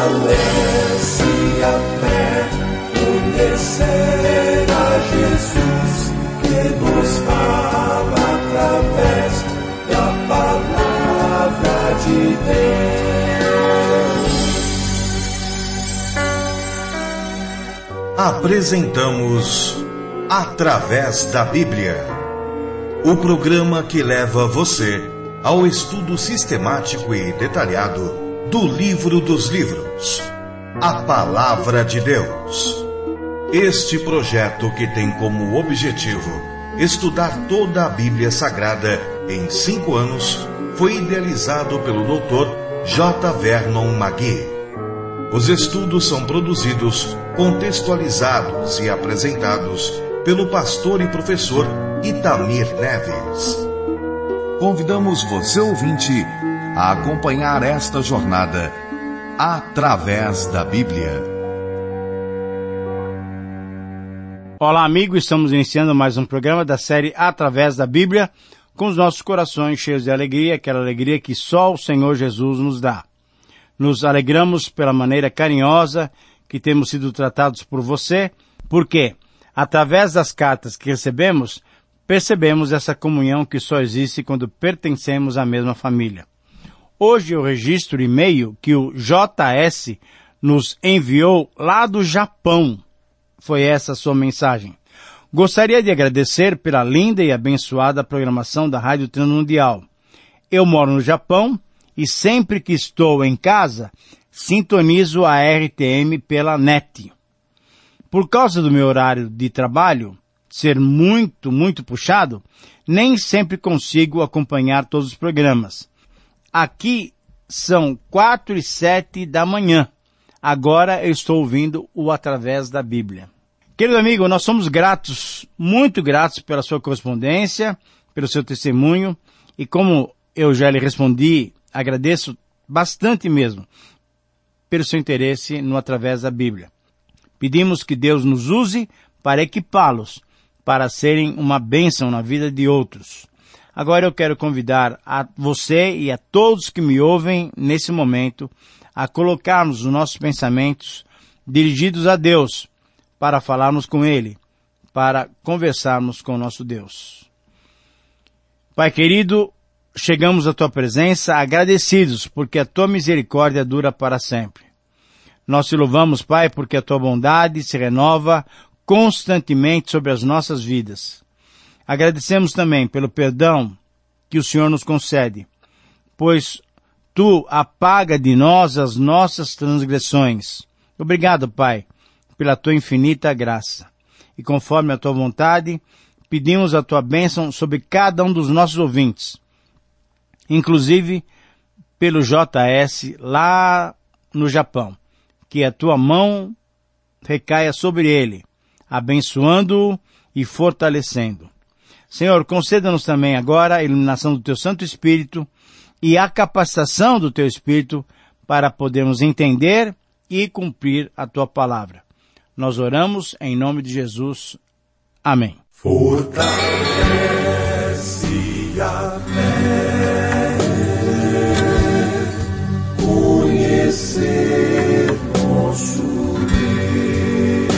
fortalece a fé, conhecer a Jesus, que nos fala através da palavra de Deus. Apresentamos Através da Bíblia, o programa que leva você ao estudo sistemático e detalhado do livro dos livros, a Palavra de Deus. Este projeto, que tem como objetivo estudar toda a Bíblia Sagrada em 5 anos, foi idealizado pelo Dr. J. Vernon McGee. Os estudos são produzidos, contextualizados e apresentados pelo pastor e professor Itamir Neves. Convidamos você, ouvinte, a acompanhar esta jornada através da Bíblia. Olá, amigo, estamos iniciando mais um programa da série Através da Bíblia, com os nossos corações cheios de alegria, aquela alegria que só o Senhor Jesus nos dá. Nos alegramos pela maneira carinhosa que temos sido tratados por você, porque, através das cartas que recebemos, percebemos essa comunhão que só existe quando pertencemos à mesma família. Hoje eu registro o e-mail que o JS nos enviou lá do Japão. Foi essa a sua mensagem. Gostaria de agradecer pela linda e abençoada programação da Rádio Transmundial. Eu moro no Japão e sempre que estou em casa, sintonizo a RTM pela NET. Por causa do meu horário de trabalho ser muito puxado, nem sempre consigo acompanhar todos os programas. Aqui são 4:07 da manhã. Agora eu estou ouvindo o Através da Bíblia. Querido amigo, nós somos gratos, muito gratos pela sua correspondência, pelo seu testemunho, e como eu já lhe respondi, agradeço bastante mesmo pelo seu interesse no Através da Bíblia. Pedimos que Deus nos use para equipá-los, para serem uma bênção na vida de outros. Agora eu quero convidar a você e a todos que me ouvem nesse momento a colocarmos os nossos pensamentos dirigidos a Deus, para falarmos com Ele, para conversarmos com o nosso Deus. Pai querido, chegamos à Tua presença agradecidos, porque a Tua misericórdia dura para sempre. Nós te louvamos, Pai, porque a Tua bondade se renova constantemente sobre as nossas vidas. Agradecemos também pelo perdão que o Senhor nos concede, pois Tu apaga de nós as nossas transgressões. Obrigado, Pai, pela Tua infinita graça. E conforme a Tua vontade, pedimos a Tua bênção sobre cada um dos nossos ouvintes, inclusive pelo JS lá no Japão. Que a Tua mão recaia sobre ele, abençoando-o e fortalecendo. Senhor, conceda-nos também agora a iluminação do Teu Santo Espírito e a capacitação do Teu Espírito para podermos entender e cumprir a Tua palavra. Nós oramos em nome de Jesus. Amém. Fortalece a fé, conhecer nosso Deus.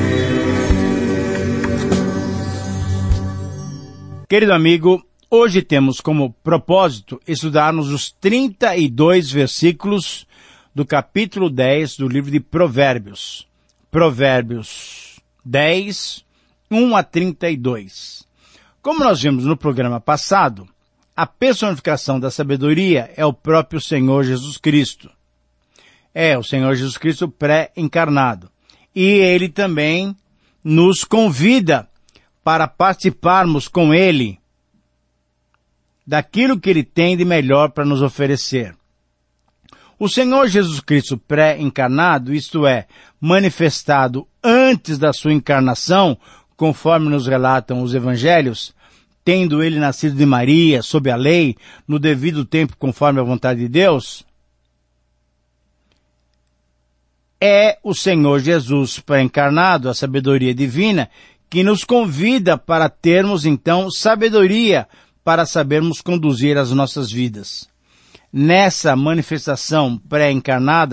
Querido amigo, hoje temos como propósito estudarmos os 32 versículos do capítulo 10 do livro de Provérbios. Provérbios 10, 1 a 32. Como nós vimos no programa passado, a personificação da sabedoria é o próprio Senhor Jesus Cristo. É o Senhor Jesus Cristo pré-encarnado. E Ele também nos convida para participarmos com Ele daquilo que Ele tem de melhor para nos oferecer. O Senhor Jesus Cristo pré-encarnado, isto é, manifestado antes da sua encarnação, conforme nos relatam os evangelhos, tendo ele nascido de Maria, sob a lei, no devido tempo, conforme a vontade de Deus, é o Senhor Jesus pré-encarnado, a sabedoria divina, que nos convida para termos, então, sabedoria para sabermos conduzir as nossas vidas. Nessa manifestação pré-encarnada,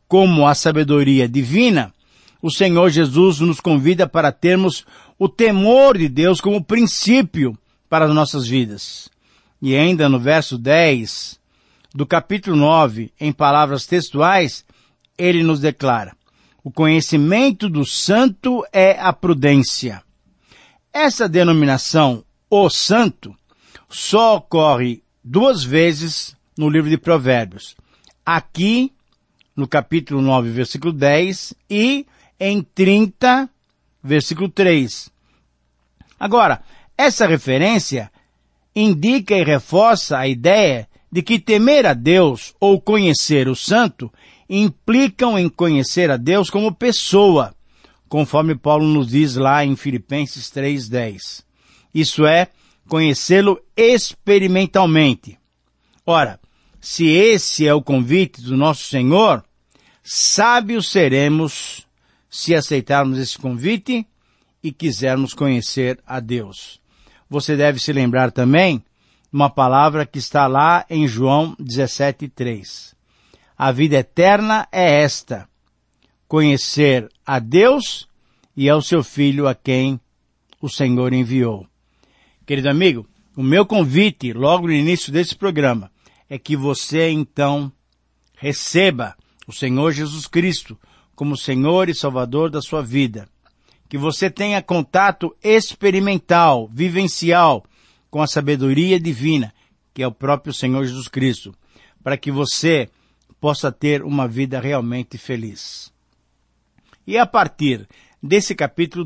como a sabedoria divina, o Senhor Jesus nos convida para termos o temor de Deus como princípio para as nossas vidas. E ainda no verso 10 do capítulo 9, em palavras textuais, ele nos declara: o conhecimento do santo é a prudência. Essa denominação, o santo, só ocorre 2 vezes no livro de Provérbios. Aqui, no capítulo 9, versículo 10, e em 30, versículo 3. Agora, essa referência indica e reforça a ideia de que temer a Deus ou conhecer o santo implicam em conhecer a Deus como pessoa, conforme Paulo nos diz lá em Filipenses 3:10. Isso é, conhecê-lo experimentalmente. Ora, se esse é o convite do nosso Senhor, sábios seremos se aceitarmos esse convite e quisermos conhecer a Deus. Você deve se lembrar também de uma palavra que está lá em João 17:3. A vida eterna é esta: conhecer a Deus e ao seu Filho a quem o Senhor enviou. Querido amigo, o meu convite, logo no início desse programa, é que você, então, receba o Senhor Jesus Cristo como Senhor e Salvador da sua vida. Que você tenha contato experimental, vivencial, com a sabedoria divina, que é o próprio Senhor Jesus Cristo, para que você possa ter uma vida realmente feliz. E a partir desse capítulo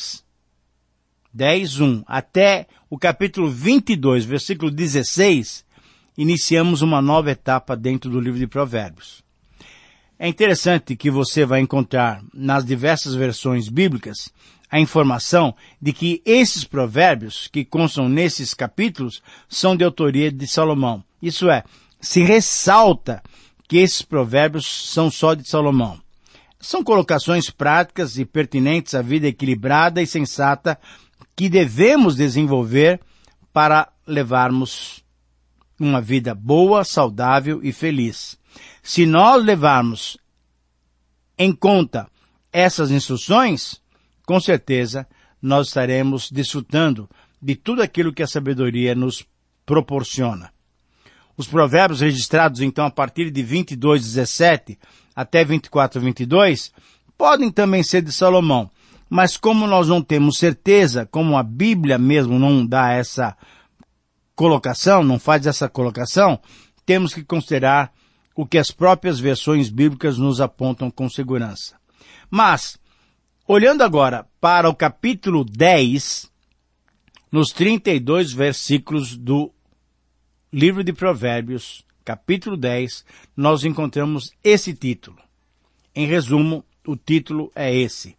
10:1, até o capítulo 22, versículo 16, iniciamos uma nova etapa dentro do livro de Provérbios. É interessante que você vai encontrar nas diversas versões bíblicas a informação de que esses provérbios que constam nesses capítulos são de autoria de Salomão. Isso é, se ressalta que esses provérbios são só de Salomão. São colocações práticas e pertinentes à vida equilibrada e sensata que devemos desenvolver para levarmos uma vida boa, saudável e feliz. Se nós levarmos em conta essas instruções, com certeza nós estaremos desfrutando de tudo aquilo que a sabedoria nos proporciona. Os provérbios registrados então a partir de 22:17 até 24:22 podem também ser de Salomão, mas como nós não temos certeza, como a Bíblia mesmo não dá essa colocação, não faz essa colocação, temos que considerar o que as próprias versões bíblicas nos apontam com segurança. Mas, olhando agora para o capítulo 10, nos 32 versículos do livro de Provérbios, capítulo 10, nós encontramos esse título. Em resumo, o título é esse: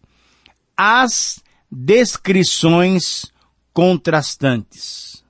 As descrições contrastantes.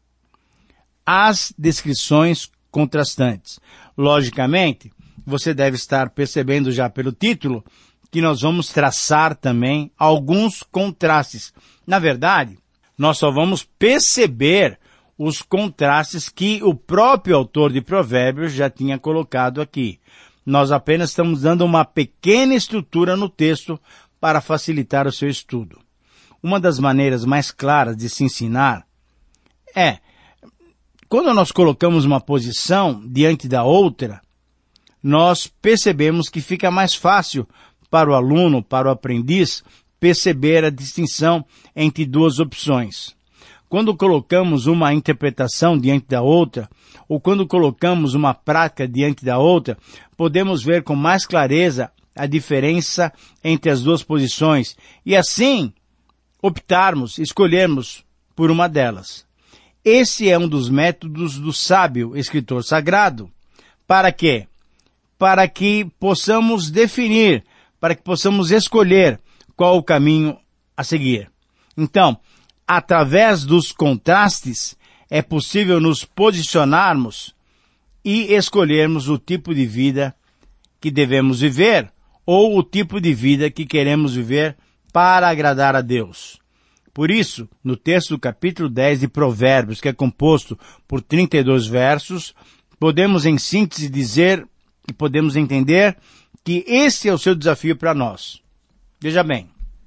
As descrições contrastantes. Logicamente, você deve estar percebendo já pelo título que nós vamos traçar também alguns contrastes. Na verdade, nós só vamos perceber os contrastes que o próprio autor de Provérbios já tinha colocado aqui. Nós apenas estamos dando uma pequena estrutura no texto para facilitar o seu estudo. Uma das maneiras mais claras de se ensinar é, quando nós colocamos uma posição diante da outra, nós percebemos que fica mais fácil para o aluno, para o aprendiz, perceber a distinção entre duas opções. Quando colocamos uma interpretação diante da outra, ou quando colocamos uma prática diante da outra, podemos ver com mais clareza a diferença entre as duas posições e assim optarmos, escolhermos por uma delas. Esse é um dos métodos do sábio escritor sagrado. Para quê? Para que possamos definir, para que possamos escolher qual o caminho a seguir. Então, através dos contrastes, é possível nos posicionarmos e escolhermos o tipo de vida que devemos viver ou o tipo de vida que queremos viver para agradar a Deus. Por isso, no texto do capítulo 10 de Provérbios, que é composto por 32 versos, podemos em síntese dizer e podemos entender que esse é o seu desafio para nós. Veja bem,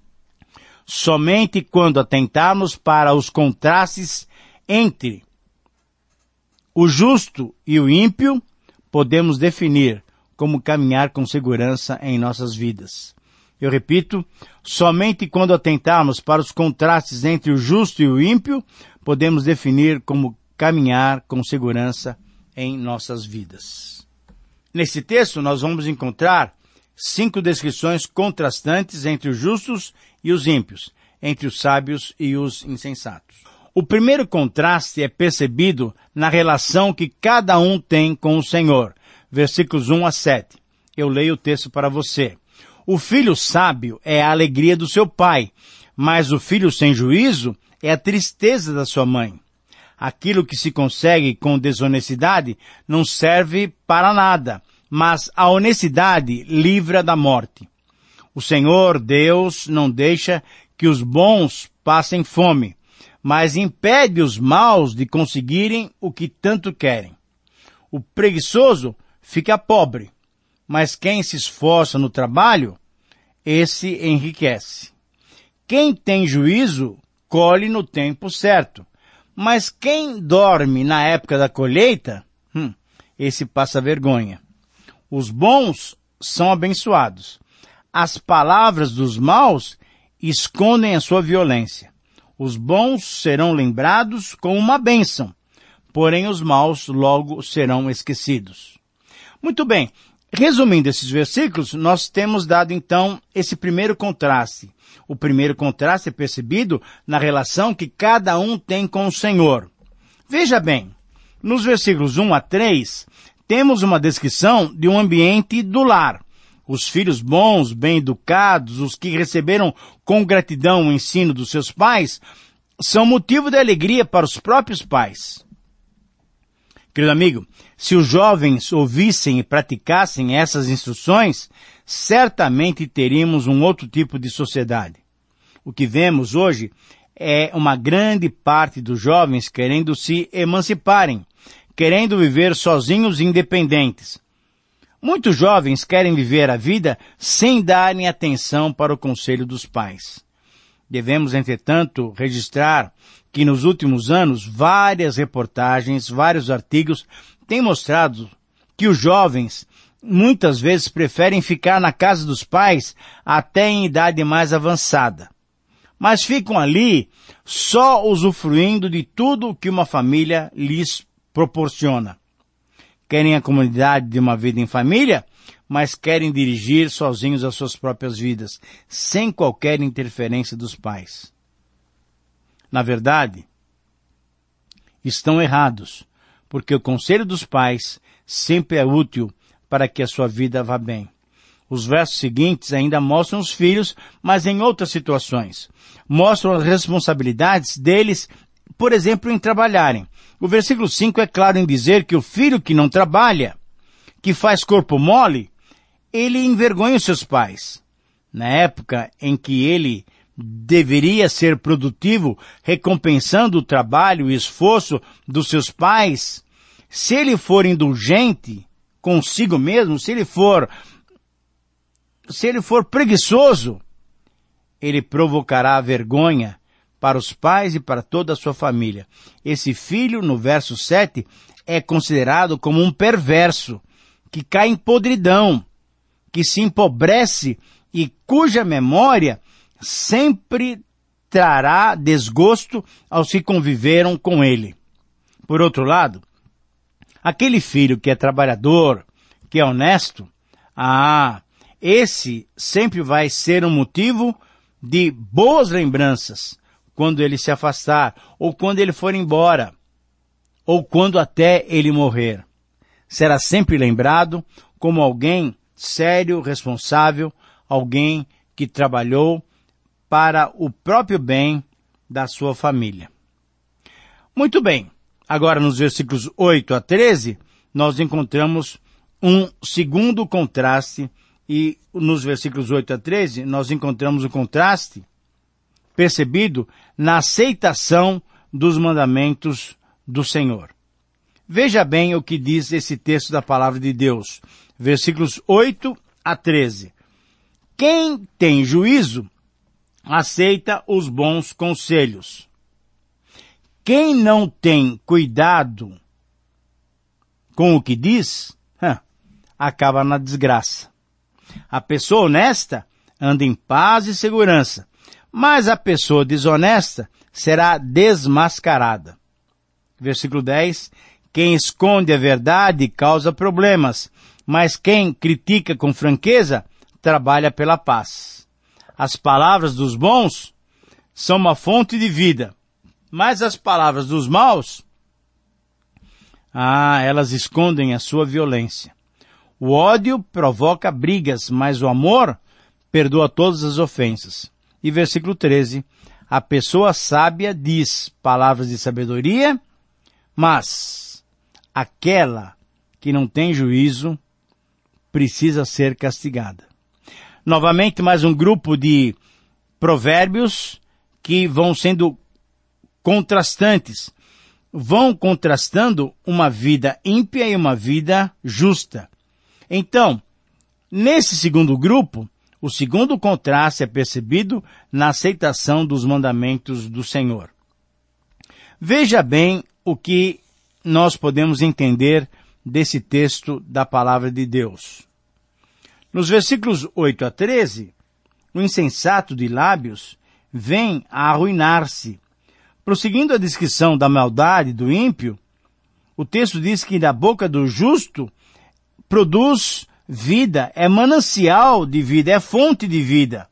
somente quando atentarmos para os contrastes entre o justo e o ímpio, podemos definir como caminhar com segurança em nossas vidas. Eu repito, somente quando atentarmos para os contrastes entre o justo e o ímpio, podemos definir como caminhar com segurança em nossas vidas. Nesse texto, nós vamos encontrar 5 descrições contrastantes entre os justos e os ímpios, entre os sábios e os insensatos. O primeiro contraste é percebido na relação que cada um tem com o Senhor. Versículos 1 a 7. Eu leio o texto para você. O filho sábio é a alegria do seu pai, mas o filho sem juízo é a tristeza da sua mãe. Aquilo que se consegue com desonestidade não serve para nada, mas a honestidade livra da morte. O Senhor, Deus, não deixa que os bons passem fome, mas impede os maus de conseguirem o que tanto querem. O preguiçoso fica pobre, mas quem se esforça no trabalho, esse enriquece. Quem tem juízo, colhe no tempo certo, mas quem dorme na época da colheita, esse passa vergonha. Os bons são abençoados. As palavras dos maus escondem a sua violência. Os bons serão lembrados como uma bênção, porém os maus logo serão esquecidos. Muito bem, resumindo esses versículos, nós temos dado então esse primeiro contraste. O primeiro contraste é percebido na relação que cada um tem com o Senhor. Veja bem, nos versículos 1 a 3, temos uma descrição de um ambiente do lar. Os filhos bons, bem educados, os que receberam com gratidão o ensino dos seus pais, são motivo de alegria para os próprios pais. Querido amigo, se os jovens ouvissem e praticassem essas instruções, certamente teríamos um outro tipo de sociedade. O que vemos hoje é uma grande parte dos jovens querendo se emanciparem, querendo viver sozinhos e independentes. Muitos jovens querem viver a vida sem darem atenção para o conselho dos pais. Devemos, entretanto, registrar que nos últimos anos várias reportagens, vários artigos têm mostrado que os jovens muitas vezes preferem ficar na casa dos pais até em idade mais avançada. Mas ficam ali só usufruindo de tudo o que uma família lhes proporciona. Querem a comunidade de uma vida em família, mas querem dirigir sozinhos as suas próprias vidas, sem qualquer interferência dos pais. Na verdade, estão errados, porque o conselho dos pais sempre é útil para que a sua vida vá bem. Os versos seguintes ainda mostram os filhos, mas em outras situações. Mostram as responsabilidades deles, por exemplo, em trabalharem. O versículo 5 é claro em dizer que o filho que não trabalha, que faz corpo mole, ele envergonha os seus pais. Na época em que ele deveria ser produtivo, recompensando o trabalho e esforço dos seus pais, se ele for indulgente consigo mesmo, se ele for preguiçoso, ele provocará vergonha para os pais e para toda a sua família. Esse filho, no verso 7, é considerado como um perverso, que cai em podridão, que se empobrece e cuja memória sempre trará desgosto aos que conviveram com ele. Por outro lado, aquele filho que é trabalhador, que é honesto, esse sempre vai ser um motivo de boas lembranças quando ele se afastar, ou quando ele for embora, ou quando até ele morrer. Será sempre lembrado como alguém sério, responsável, alguém que trabalhou para o próprio bem da sua família. Muito bem, agora nos versículos 8 a 13, nós encontramos um segundo contraste, e nos versículos 8 a 13, nós encontramos o contraste percebido na aceitação dos mandamentos do Senhor. Veja bem o que diz esse texto da palavra de Deus, versículos 8 a 13. Quem tem juízo aceita os bons conselhos. Quem não tem cuidado com o que diz, acaba na desgraça. A pessoa honesta anda em paz e segurança, mas a pessoa desonesta será desmascarada. Versículo 10. Quem esconde a verdade causa problemas, mas quem critica com franqueza trabalha pela paz. As palavras dos bons são uma fonte de vida, mas as palavras dos maus, elas escondem a sua violência. O ódio provoca brigas, mas o amor perdoa todas as ofensas. E versículo 13, a pessoa sábia diz palavras de sabedoria, mas aquela que não tem juízo precisa ser castigada. Novamente, mais um grupo de provérbios que vão sendo contrastantes. Vão contrastando uma vida ímpia e uma vida justa. Então, nesse segundo grupo, o segundo contraste é percebido na aceitação dos mandamentos do Senhor. Veja bem o que nós podemos entender desse texto da palavra de Deus. Nos versículos 8 a 13, o insensato de lábios vem a arruinar-se. Prosseguindo a descrição da maldade do ímpio, o texto diz que da boca do justo produz vida, é manancial de vida, é fonte de vida.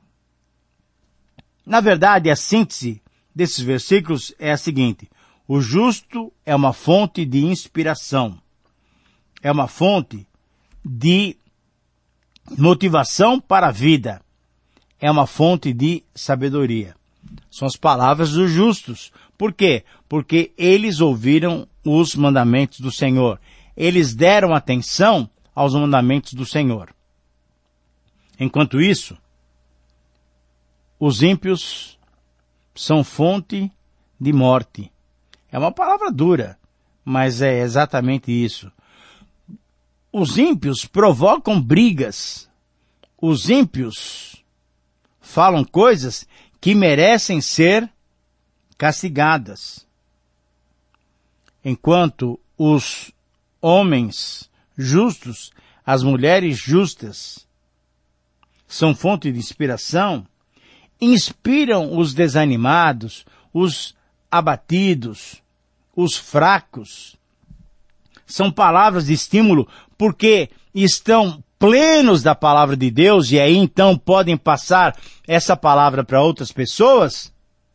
Na verdade, a síntese desses versículos é a seguinte: o justo é uma fonte de inspiração, é uma fonte de motivação para a vida, é uma fonte de sabedoria. São as palavras dos justos. Por quê? Porque eles ouviram os mandamentos do Senhor. Eles deram atenção aos mandamentos do Senhor. Enquanto isso, os ímpios são fonte de morte. É uma palavra dura, mas é exatamente isso. Os ímpios provocam brigas. Os ímpios falam coisas que merecem ser castigadas. Enquanto os homens justos, as mulheres justas, são fonte de inspiração, inspiram os desanimados, os abatidos, os fracos. São palavras de estímulo porque estão plenos da palavra de Deus e aí então podem passar essa palavra para outras pessoas.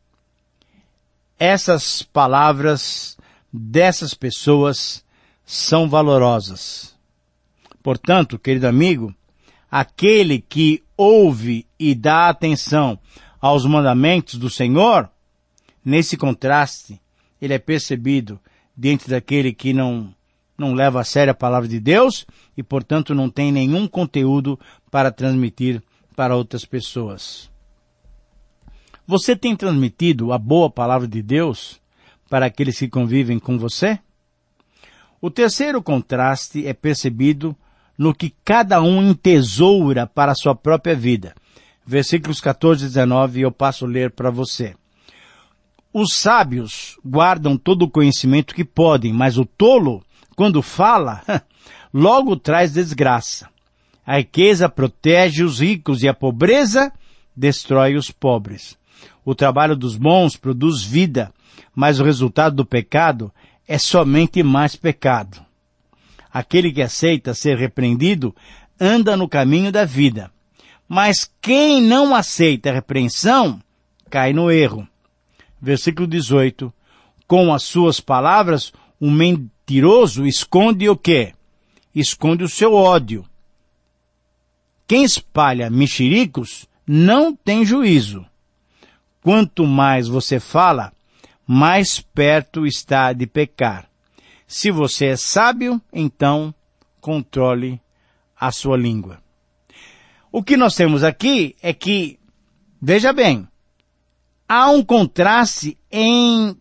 Essas palavras dessas pessoas são valorosas. Portanto, querido amigo, aquele que ouve e dá atenção aos mandamentos do Senhor, nesse contraste, ele é percebido diante daquele que não leva a sério a palavra de Deus e, portanto, não tem nenhum conteúdo para transmitir para outras pessoas. Você tem transmitido a boa palavra de Deus para aqueles que convivem com você? O terceiro contraste é percebido no que cada um entesoura para a sua própria vida. Versículos 14 e 19, eu passo a ler para você. Os sábios guardam todo o conhecimento que podem, mas o tolo, quando fala, logo traz desgraça. A riqueza protege os ricos e a pobreza destrói os pobres. O trabalho dos bons produz vida, mas o resultado do pecado é somente mais pecado. Aquele que aceita ser repreendido anda no caminho da vida, mas quem não aceita a repreensão cai no erro. Versículo 18. Com as suas palavras, o mentiroso esconde o quê? Esconde o seu ódio. Quem espalha mexericos não tem juízo. Quanto mais você fala, mais perto está de pecar. Se você é sábio, então controle a sua língua. O que nós temos aqui é que, veja bem, há um contraste em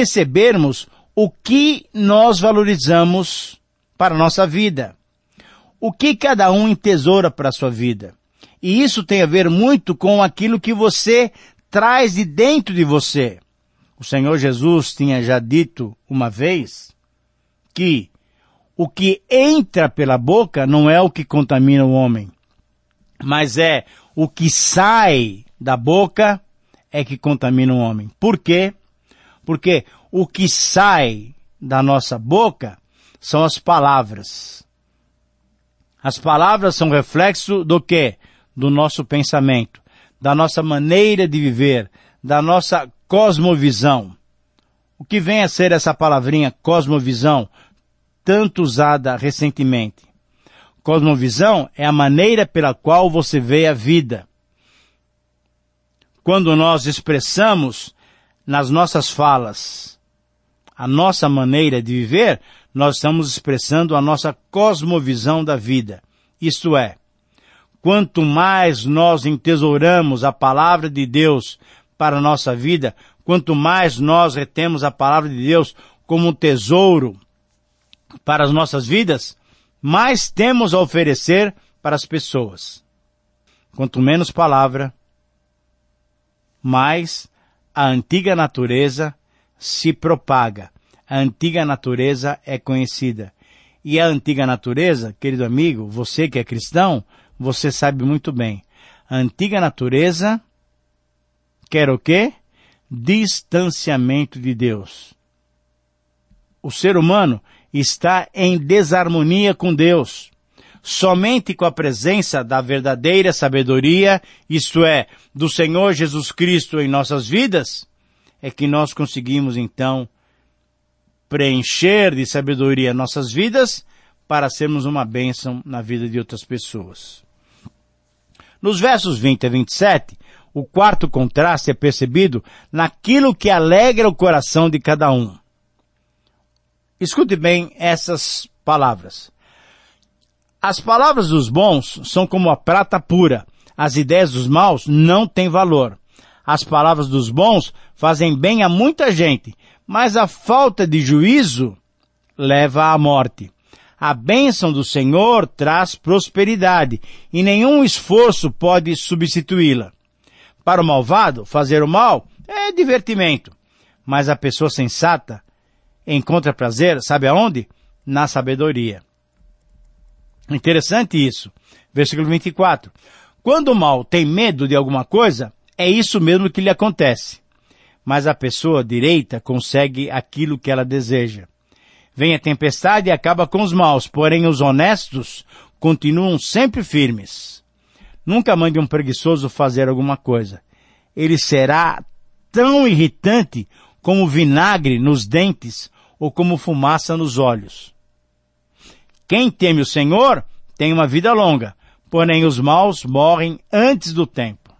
percebermos o que nós valorizamos para a nossa vida. o que cada um entesoura para a sua vida. E isso tem a ver muito com aquilo que você traz de dentro de você. O Senhor Jesus tinha já dito uma vez que o que entra pela boca não é o que contamina o homem, mas é o que sai da boca é que contamina o homem. Por quê? Porque o que sai da nossa boca são as palavras. As palavras são reflexo do quê? Do nosso pensamento, da nossa maneira de viver, da nossa cosmovisão. O que vem a ser essa palavrinha cosmovisão, tanto usada recentemente? Cosmovisão é a maneira pela qual você vê a vida. Quando nós expressamos nas nossas falas a nossa maneira de viver, nós estamos expressando a nossa cosmovisão da vida. Isto é, quanto mais nós entesouramos a palavra de Deus para a nossa vida, quanto mais nós retemos a palavra de Deus como um tesouro para as nossas vidas, mais temos a oferecer para as pessoas. Quanto menos palavra, mais a antiga natureza se propaga. A antiga natureza é conhecida. E a antiga natureza, querido amigo, você que é cristão, você sabe muito bem. A antiga natureza quer o quê? Distanciamento de Deus. O ser humano está em desarmonia com Deus. Somente com a presença da verdadeira sabedoria, isto é, do Senhor Jesus Cristo em nossas vidas, é que nós conseguimos então preencher de sabedoria nossas vidas para sermos uma bênção na vida de outras pessoas. Nos versos 20 a 27, o quarto contraste é percebido naquilo que alegra o coração de cada um. Escute bem essas palavras. As palavras dos bons são como a prata pura. As ideias dos maus não têm valor. As palavras dos bons fazem bem a muita gente, mas a falta de juízo leva à morte. A bênção do Senhor traz prosperidade, e nenhum esforço pode substituí-la. Para o malvado, fazer o mal é divertimento, mas a pessoa sensata encontra prazer, sabe aonde? Na sabedoria. Interessante isso. Versículo 24. Quando o mal tem medo de alguma coisa, é isso mesmo que lhe acontece. Mas a pessoa direita consegue aquilo que ela deseja. Vem a tempestade e acaba com os maus, porém os honestos continuam sempre firmes. Nunca mande um preguiçoso fazer alguma coisa. Ele será tão irritante como vinagre nos dentes ou como fumaça nos olhos. Quem teme o Senhor tem uma vida longa, porém os maus morrem antes do tempo.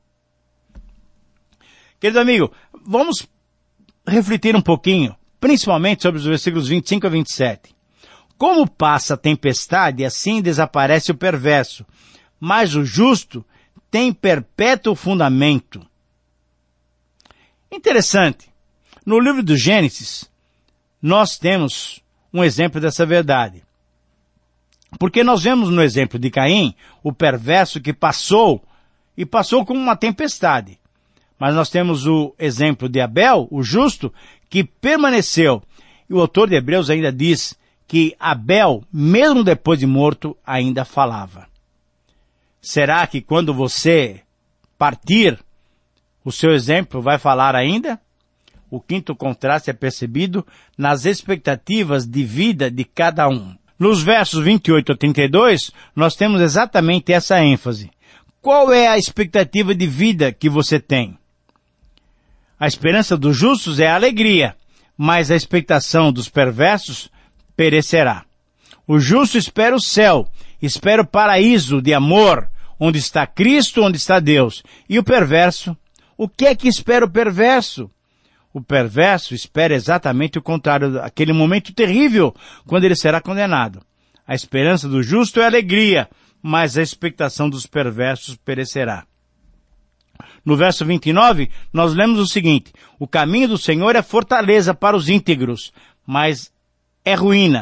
Querido amigo, vamos refletir um pouquinho, principalmente sobre os versículos 25 a 27. Como passa a tempestade, assim desaparece o perverso, mas o justo tem perpétuo fundamento. Interessante. No livro do Gênesis, nós temos um exemplo dessa verdade. Porque nós vemos no exemplo de Caim, o perverso que passou como uma tempestade. Mas nós temos o exemplo de Abel, o justo, que permaneceu. E o autor de Hebreus ainda diz que Abel, mesmo depois de morto, ainda falava. Será que quando você partir, o seu exemplo vai falar ainda? O quinto contraste é percebido nas expectativas de vida de cada um. Nos versos 28 a 32, nós temos exatamente essa ênfase. Qual é a expectativa de vida que você tem? A esperança dos justos é a alegria, mas a expectação dos perversos perecerá. O justo espera o céu, espera o paraíso de amor, onde está Cristo, onde está Deus. E o perverso? O que é que espera o perverso? O perverso espera exatamente o contrário, aquele momento terrível, quando ele será condenado. A esperança do justo é alegria, mas a expectação dos perversos perecerá. No verso 29, nós lemos o seguinte: o caminho do Senhor é fortaleza para os íntegros, mas é ruína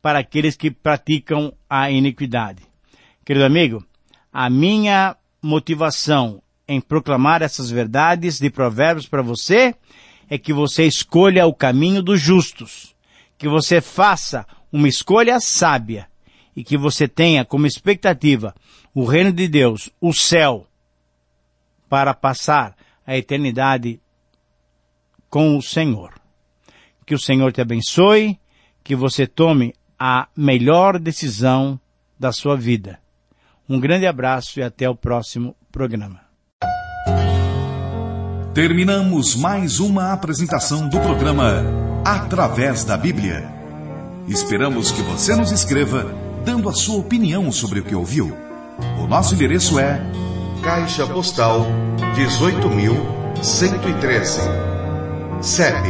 para aqueles que praticam a iniquidade. Querido amigo, a minha motivação em proclamar essas verdades de Provérbios para você é que você escolha o caminho dos justos, que você faça uma escolha sábia e que você tenha como expectativa o reino de Deus, o céu, para passar a eternidade com o Senhor. Que o Senhor te abençoe, que você tome a melhor decisão da sua vida. Um grande abraço e até o próximo programa. Terminamos mais uma apresentação do programa Através da Bíblia. Esperamos que você nos escreva dando a sua opinião sobre o que ouviu. O nosso endereço é Caixa Postal 18.113, CEP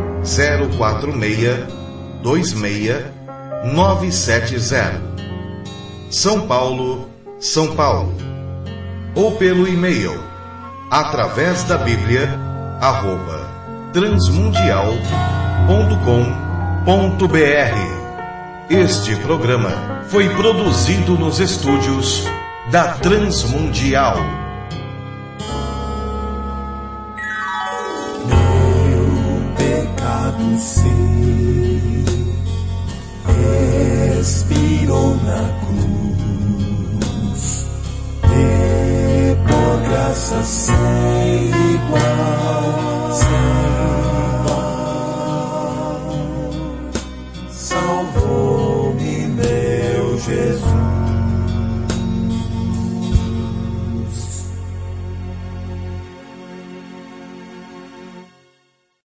04626-970, São Paulo, São Paulo. Ou pelo e-mail através da Bíblia @transmundial.com.br. Este programa foi produzido nos estúdios da Transmundial. Meu pecado sei.